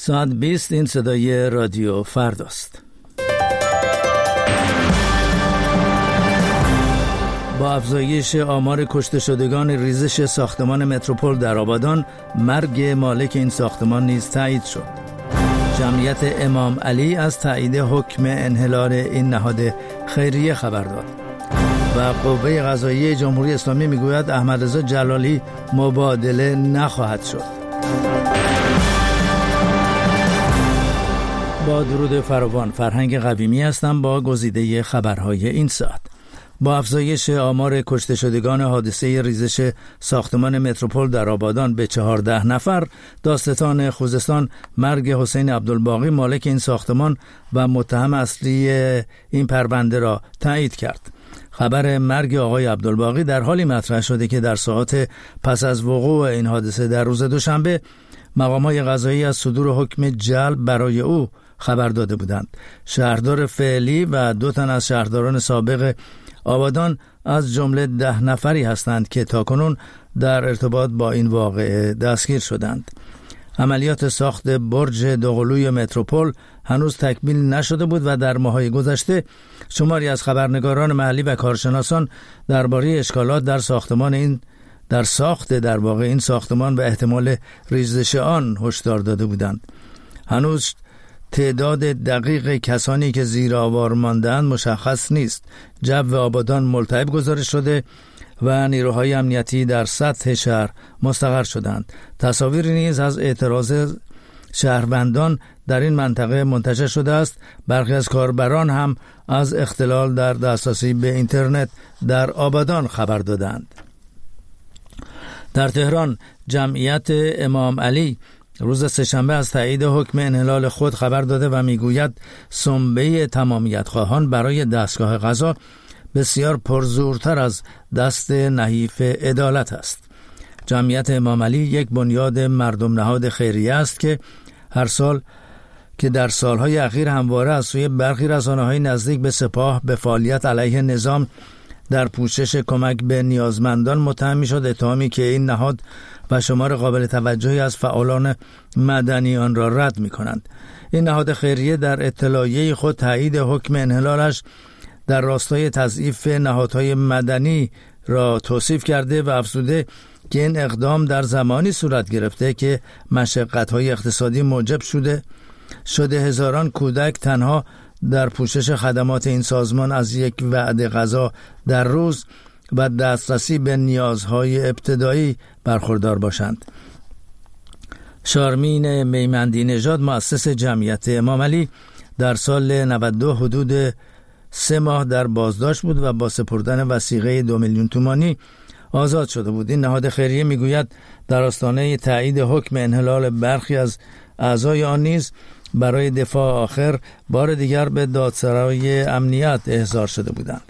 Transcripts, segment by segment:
ساعت 20 این صدای رادیو فرداست. با افزایش آمار کشته شدگان ریزش ساختمان متروپول در آبادان، مرگ مالک این ساختمان نیز تایید شد. جمعیت امام علی از تایید حکم انحلال این نهاد خیریه خبر داد و قوه قضاییه جمهوری اسلامی میگوید احمدرضا جلالی مبادله نخواهد شد. با درود فراوان، فرهنگ قویمی هستم با گزیده خبرهای این ساعت. با افزایش آمار کشته شدگان حادثه ریزش ساختمان متروپول در آبادان به 14 نفر، دادستان خوزستان مرگ حسین عبدالباقی مالک این ساختمان و متهم اصلی این پرونده را تایید کرد. خبر مرگ آقای عبدالباقی در حالی مطرح شده که در ساعات پس از وقوع این حادثه در روز دوشنبه مقامات قضایی از صدور حکم جلب برای او خبر داده بودند. شهردار فعلی و 2 تن از شهرداران سابق آبادان از جمله 10 نفری هستند که تاکنون در ارتباط با این واقعه دستگیر شدند. عملیات ساخت برج دوقلوی متروپول هنوز تکمیل نشده بود و در ماه‌های گذشته شماری از خبرنگاران محلی و کارشناسان درباره اشکالات در ساخت این ساختمان و احتمال ریزش آن هشدار داده بودند. هنوز تعداد دقیق کسانی که زیر آوار ماندند مشخص نیست. جو آبادان ملتهب گزارش شده و نیروهای امنیتی در سطح شهر مستقر شدند. تصاویری نیز از اعتراض شهروندان در این منطقه منتشر شده است. برخی از کاربران هم از اختلال در دسترسی به اینترنت در آبادان خبر دادند. در تهران جمعیت امام علی روز سه‌شنبه از تایید حکم انحلال خود خبر داده و میگوید سنبه تمامیت خواهان برای دستگاه قضا بسیار پرزورتر از دست نحیف عدالت است. جمعیت امام علی یک بنیاد مردم نهاد خیریه است که هر سال در سالهای اخیر همواره از سوی برخی رسانه‌های نزدیک به سپاه به فعالیت علیه نظام در پوشش کمک به نیازمندان متهم می‌شد، اتهامی که این نهاد و شمار قابل توجهی از فعالان مدنی آن را رد می‌کنند. این نهاد خیریه در اطلاعیه خود تایید حکم انحلالش در راستای تضعیف نهادهای مدنی را توصیف کرده و افزوده که این اقدام در زمانی صورت گرفته که مشقت‌های اقتصادی موجب شده هزاران کودک تنها در پوشش خدمات این سازمان از یک وعده غذا در روز و دسترسی به نیازهای ابتدایی برخوردار باشند. شارمین میمندی نژاد مؤسس جمعیت امام علی در سال 92 حدود 3 ماه در بازداشت بود و با سپردن وثیقه 2 میلیون تومانی آزاد شده بود. این نهاد خیریه میگوید در آستانه تایید حکم انحلال برخی از اعضای آن نیز برای دفاع آخر بار دیگر به دادسرای امنیت احضار شده بودند.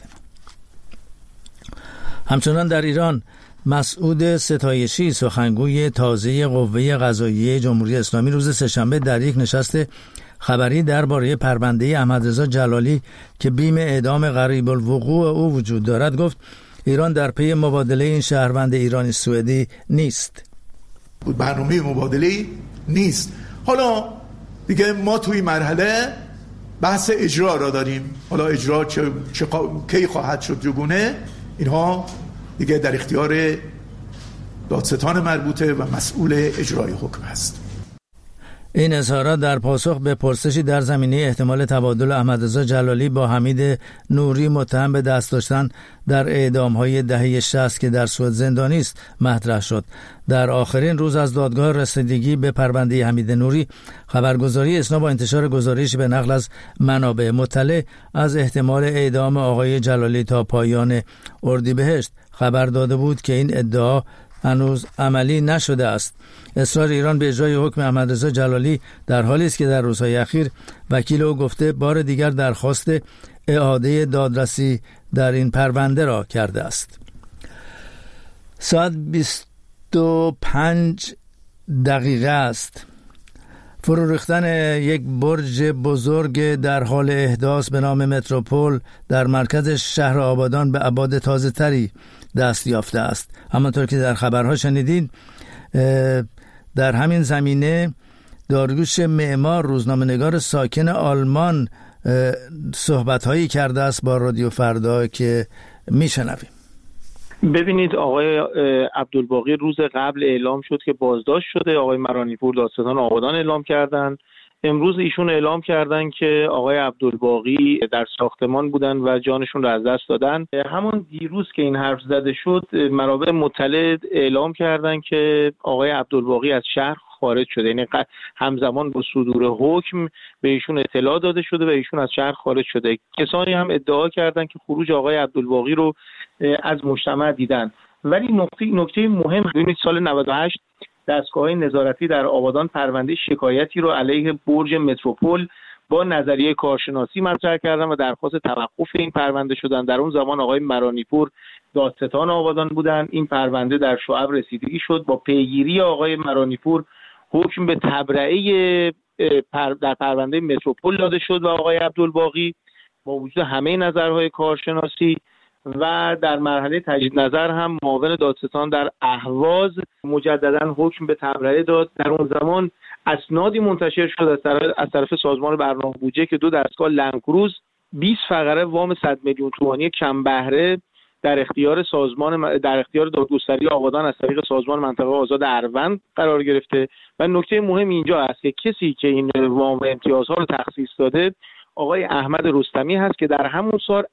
همچنان در ایران مسعود ستایشی سخنگوی تازه قوه قضاییه جمهوری اسلامی روز سه‌شنبه در یک نشست خبری درباره پرونده احمدرضا جلالی که بیم اعدام قریب الوقوع او وجود دارد گفت ایران در پی مبادله این شهروند ایرانی سوئدی نیست. برنامه مبادله نیست. حالا دیگه ما توی مرحله بحث اجرا را داریم. حالا اجرا کی خواهد شد چگونه، اینها دیگه در اختیار دادستان مربوطه و مسئول اجرای حکم است. این اظهارات در پاسخ به پرسشی در زمینه احتمال تبادل احمدرضا جلالی با حمید نوری متهم به دست داشتن در اعدام‌های دهه 60 که در سوئد زندانی است مطرح شد. در آخرین روز از دادگاه رسیدگی به پرونده حمید نوری، خبرگزاری اسنا با انتشار گزارشی به نقل از منابع مطلع از احتمال اعدام آقای جلالی تا پایان اردیبهشت خبر داده بود که این ادعا هنوز عملی نشده است. اصرار ایران به اجرای حکم احمدرضا جلالی در حالی است که در روزهای اخیر وکیل او گفته بار دیگر درخواست اعاده دادرسی در این پرونده را کرده است. ساعت 25 است. فرو ریختن یک برج بزرگ در حال احداث به نام متروپول در مرکز شهر آبادان به ابعاد تازه تری دست یافته است. همانطور که در خبرها شنیدید، در همین زمینه داریوش معمار، روزنامه‌نگار ساکن آلمان، صحبت‌هایی کرده است با رادیو فردا که میشنویم. ببینید آقای عبدالباقی روز قبل اعلام شد که بازداشت شده. آقای مرانی‌پور دادستان آبادان اعلام کردن. امروز ایشون اعلام کردن که آقای عبدالباقی در ساختمان بودن و جانشون رو از دست دادن. همون دیروز که این حرف زده شد، منابع مطلع اعلام کردن که آقای عبدالباقی از شهر خارج شده، یعنی همزمان با صدور حکم به ایشون اطلاع داده شده و ایشون از شهر خارج شده. کسانی هم ادعا کردن که خروج آقای عبدالباقی رو از مجتمع دیدن. ولی نکته مهم، ببینید سال 98 دستگاه نظارتی در آبادان پرونده شکایتی رو علیه برج متروپول با نظریه کارشناسی مطرح کردن و درخواست توقف این پرونده شدن. در اون زمان آقای مرانی‌پور دادستان آبادان بودن. این پرونده در شعب رسیدگی شد. با پیگیری آقای مرانی‌پور حکم به تبرئه در پرونده متروپول داده شد و آقای عبدالباقی با وجود همه نظرهای کارشناسی و در مرحله تجدید نظر هم معاون دادستان در اهواز مجددا حکم به تبرئه داد. در اون زمان اسنادی منتشر شد از طرف سازمان برنامه بودجه که 2 دستگاه لندکروز 20 فقره وام 100 میلیون تومانی کم بهره در اختیار دادگستری آبادان از طریق سازمان منطقه آزاد اروند قرار گرفته. و نکته مهم اینجا است که کسی که این وام امتیازها رو تخصیص داده آقای احمد رستمی هست که در همون سال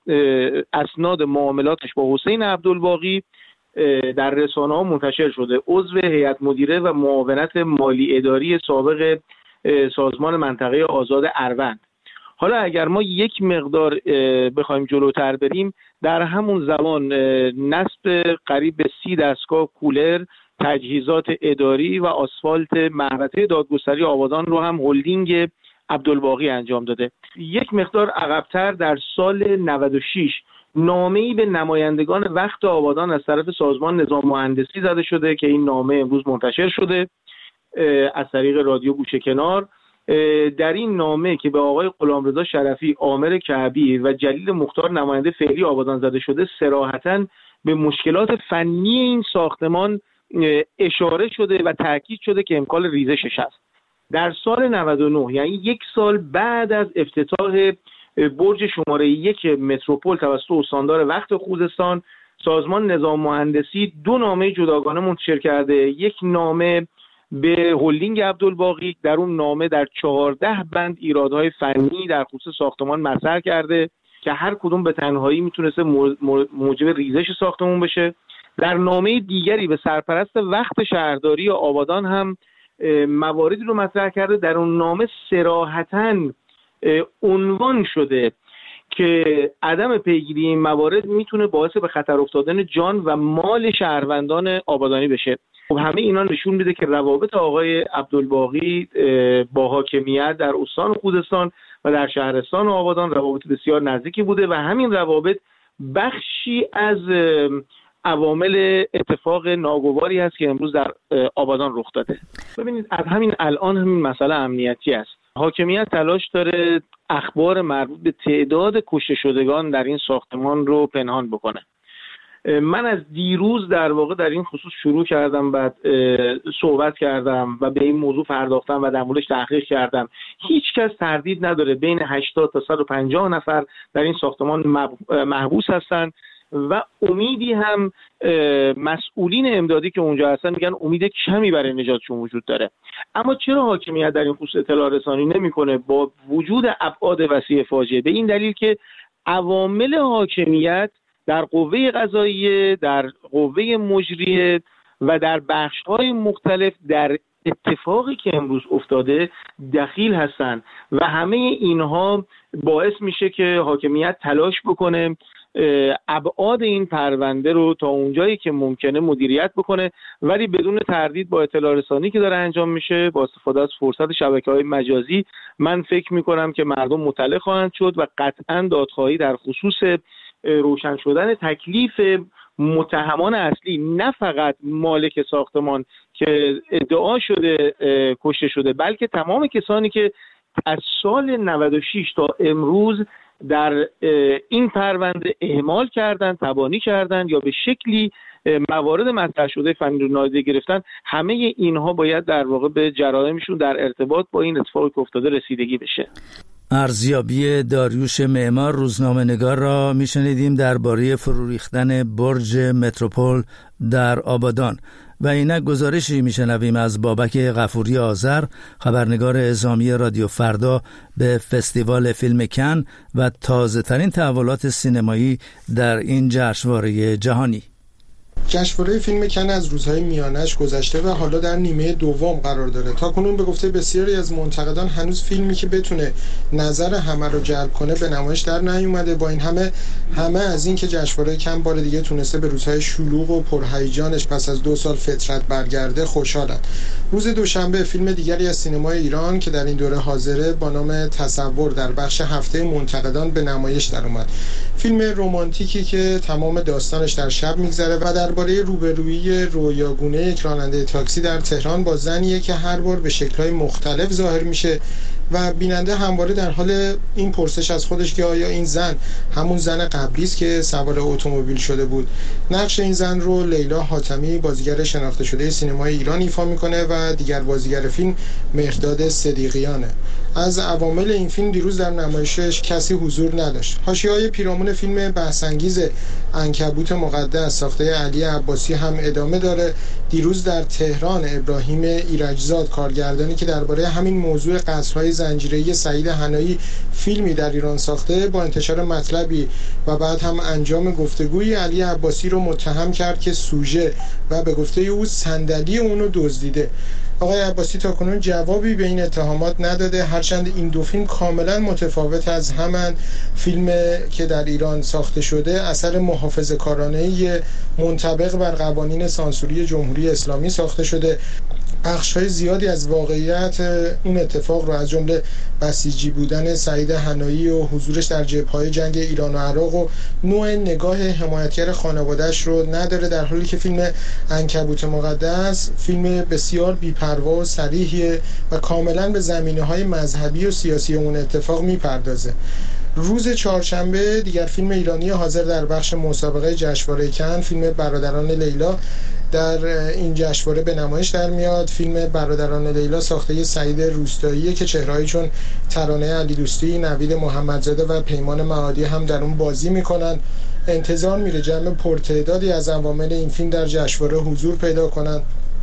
اسناد معاملاتش با حسین عبدالباقی در رسانه‌ها منتشر شده. عضو هیئت مدیره و معاونت مالی اداری سابق سازمان منطقه آزاد اروند. حالا اگر ما یک مقدار بخوایم جلوتر بریم، در همون زمان نصب قریب به 30 دستگاه کولر، تجهیزات اداری و آسفالت محوطه دادگستری آبادان رو هم هلدینگ عبدالباقی انجام داده. یک مقدار عقب‌تر در سال 96 نامه‌ای به نمایندگان وقت آبادان از طرف سازمان نظام مهندسی زده شده که این نامه امروز منتشر شده از طریق رادیو گوشه کنار. در این نامه که به آقای غلامرضا شرفی، عامر کعبی و جلیل مختار نماینده فعلی آبادان زده شده، صراحتاً به مشکلات فنی این ساختمان اشاره شده و تاکید شده که امکان ریزشش هست. در سال 99 یعنی 1 سال بعد از افتتاح برج شماره 1 متروپول توسط استاندار وقت خوزستان، سازمان نظام مهندسی 2 نامه جداگانه منتشر کرده. یک نامه به هلدینگ عبدالباقی، در اون نامه در 14 بند ایرادهای فنی در خصوص ساختمان مطرح کرده که هر کدوم به تنهایی میتونسته موجب ریزش ساختمان بشه. در نامه دیگری به سرپرست وقت شهرداری آبادان هم مواردی رو مطرح کرده. در اون نامه صراحتاً عنوان شده که عدم پیگیری این موارد میتونه باعث به خطر افتادن جان و مال شهروندان آبادانی بشه. خب همه اینا نشون میده که روابط آقای عبدالباقی با حاکمیت در استان خوزستان و در شهرستان آبادان روابط بسیار نزدیکی بوده و همین روابط بخشی از عوامل اتفاق ناگواری هست که امروز در آبادان رخ داده. ببینید از همین الان همین مسئله امنیتی است. حاکمیت تلاش داره اخبار مربوط به تعداد کشته شدگان در این ساختمان رو پنهان بکنه. من از دیروز در واقع در این خصوص شروع کردم، بعد صحبت کردم و به این موضوع پرداختم و در موردش تحقیق کردم. هیچ کس تردید نداره بین 80 تا 150 نفر در این ساختمان محبوس هستن و امیدی هم مسئولین امدادی که اونجا هستن میگن امید کمی برای نجاتشون وجود داره. اما چرا حاکمیت در این خصوص اطلاع رسانی نمیکنه با وجود ابعاد وسیع فاجعه؟ به این دلیل که عوامل حاکمیت در قوه قضاییه، در قوه مجریه و در بخش‌های مختلف در اتفاقی که امروز افتاده دخیل هستن و همه اینها باعث میشه که حاکمیت تلاش بکنه ابعاد این پرونده رو تا اونجایی که ممکنه مدیریت بکنه، ولی بدون تردید با اطلاع رسانی که داره انجام میشه با استفاده از فرصت شبکه‌های مجازی، من فکر میکنم که مردم مطلع خواهند شد و قطعاً دادخواهی در خصوص روشن شدن تکلیف متهمان اصلی، نه فقط مالک ساختمان که ادعا شده کشته شده، بلکه تمام کسانی که از سال 96 تا امروز در این پرونده اهمال کردن، تبانی کردن یا به شکلی موارد مطرح شده فنی رو نادیده گرفتن، همه اینها باید در واقع به جرائمشون در ارتباط با این اتفاقی که افتاده رسیدگی بشه. ارزیابی داریوش معمار روزنامه‌نگار را میشنیدیم درباره فرو ریختن برج متروپول در آبادان و اینک گزارشی میشنویم از بابک غفوری آذر، خبرنگار اعزامی رادیو فردا، به فستیوال فیلم کن و تازه ترین تحولات سینمایی در این جشنواره جهانی. جشنواره فیلم کن از روزهای میانش گذشته و حالا در نیمه دوم قرار داره. تاکنون به گفته بسیاری از منتقدان هنوز فیلمی که بتونه نظر همه رو جلب کنه به نمایش در نیومده. با این همه از این که جشنواره کن بار دیگه تونسته به روزهای شلوغ و پرهیجانش پس از 2 سال فترت برگرده خوشحالن. روز دوشنبه فیلم دیگری از سینمای ایران که در این دوره حاضره با نام تصور در بخش هفته منتقدان به نمایش در اومد. فیلم رمانتیکی که تمام داستانش در شب میگذره و درباره روبرویی رویاگونه یک راننده تاکسی در تهران با زنیه که هر بار به شکل‌های مختلف ظاهر میشه و بیننده همواره در حال این پرسش از خودش که آیا این زن همون زن قبلی است که سوار اتومبیل شده بود. نقش این زن رو لیلا حاتمی، بازیگر شناخته شده سینمای ایران، ایفا میکنه و دیگر بازیگر فیلم مهرداد صدیقیانه. از عوامل این فیلم دیروز در نمایشش کسی حضور نداشت. حاشیه‌های پیرامون فیلم بحث‌انگیز عنکبوت مقدس ساخته علی عباسی هم ادامه داره. دیروز در تهران ابراهیم ایرجزاد، کارگردانی که درباره همین موضوع قتل‌های زنجیره‌ای سعید حنایی فیلمی در ایران ساخته، با انتشار مطلبی و بعد هم انجام گفتگوی علی عباسی رو متهم کرد که سوژه و به گفته او صندلی اونو دزدیده. آقای عباسی تاکنون جوابی به این اتهامات نداده، هرچند این دو فیلم کاملا متفاوت از همان فیلم که در ایران ساخته شده اثر محافظه‌کارانه منطبق بر قوانین سانسوری جمهوری اسلامی ساخته شده. بخش‌های زیادی از واقعیت اون اتفاق رو از جمله بسیجی بودن سعید حنایی و حضورش در جبهه‌های جنگ ایران و عراق و نوع نگاه حمایتگر خانواده‌اش رو نداره، در حالی که فیلم عنکبوت مقدس فیلم بسیار بی‌پروا و صریحیه و کاملاً به زمینه‌های مذهبی و سیاسی اون اتفاق می‌پردازه. روز چهارشنبه دیگر فیلم ایرانی حاضر در بخش مسابقه جشنواره کن، فیلم برادران لیلا، در این جشنواره به نمایش در میاد. فیلم برادران لیلا ساخته سعید روستاییه که چهرهایی چون ترانه علی دوستی، نوید محمدزاده و پیمان معادی هم در اون بازی میکنن. انتظار میره جمع پرتعدادی از عوامل این فیلم در جشنواره حضور پیدا کنن.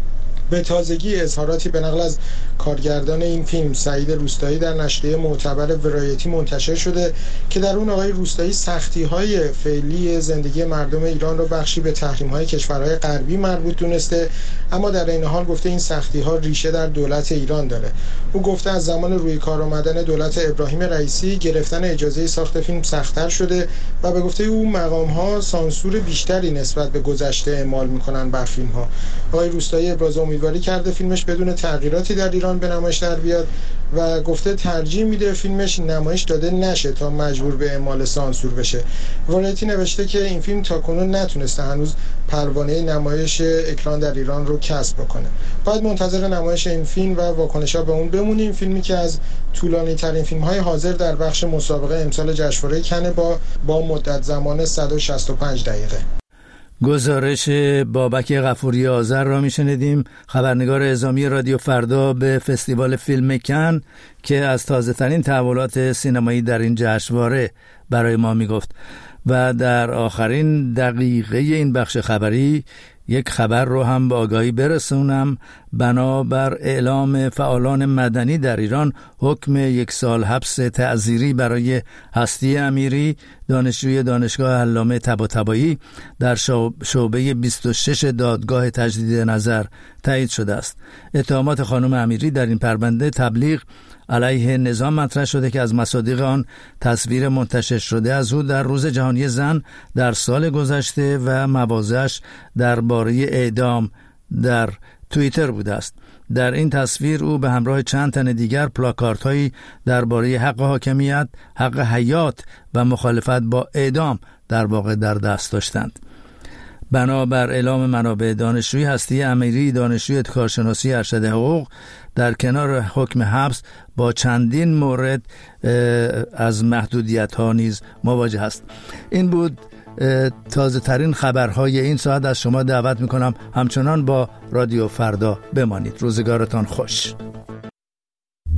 به تازگی اظهاراتی به نقل از کارگردان این فیلم سعید روستایی در نشریه معتبر ورایتی منتشر شده که در اون آقای روستایی سختی‌های فعلی زندگی مردم ایران رو بخشی به تحریم‌های کشورهای غربی مربوط دونسته، اما در این حال گفته این سختی‌ها ریشه در دولت ایران داره. او گفته از زمان روی کار آمدن دولت ابراهیم رئیسی گرفتن اجازه ساخت فیلم سخت‌تر شده و به گفته او مقام‌ها سانسور بیشتری نسبت به گذشته اعمال می‌کنن بر فیلم‌ها. آقای روستایی ابراز امیدواری کرده فیلمش بدون تغییراتی در ایران به نمایش در بیاد و گفته ترجیح میده فیلمش نمایش داده نشه تا مجبور به اعمال سانسور بشه. ورایتی نوشته که این فیلم تاکنون نتونسته هنوز پروانه نمایش اکران در ایران رو کسب بکنه. باید منتظر نمایش این فیلم و واکنش‌ها به اون بمونیم. فیلمی که از طولانی ترین فیلم‌های حاضر در بخش مسابقه امسال جشنواره کن با مدت زمان 165 دقیقه. گزارش بابک غفوری آذر را میشنیدیم، خبرنگار اعزامی رادیو فردا به فستیوال فیلم کن که از تازه ترین تحولات سینمایی در این جشنواره برای ما میگفت. و در آخرین دقیقه این بخش خبری یک خبر رو هم به آگاهی برسونم. بنابر اعلام فعالان مدنی در ایران، حکم 1 سال حبس تعزیری برای هستی امیری، دانشجوی دانشگاه علامه طباطبایی، در شعبه 26 دادگاه تجدید نظر تایید شده است. اتهامات خانم امیری در این پرونده تبلیغ علیه نظام مطرح شده که از مصادیق آن تصویر منتشر شده از او در روز جهانی زن در سال گذشته و مواضعش درباره اعدام در توییتر بوده است. در این تصویر او به همراه چند تن دیگر پلاکاردهایی درباره حق حاکمیت، حق حیات و مخالفت با اعدام در واقع در دست داشتند. بنابر اعلام منابع دانشجوی هستی امیری، دانشجوی کارشناسی ارشد حقوق، در کنار حکم حبس با چندین مورد از محدودیت ها نیز مواجه است. این بود تازه ترین خبرهای این ساعت از شما دعوت میکنم همچنان با رادیو فردا بمانید. روزگارتان خوش.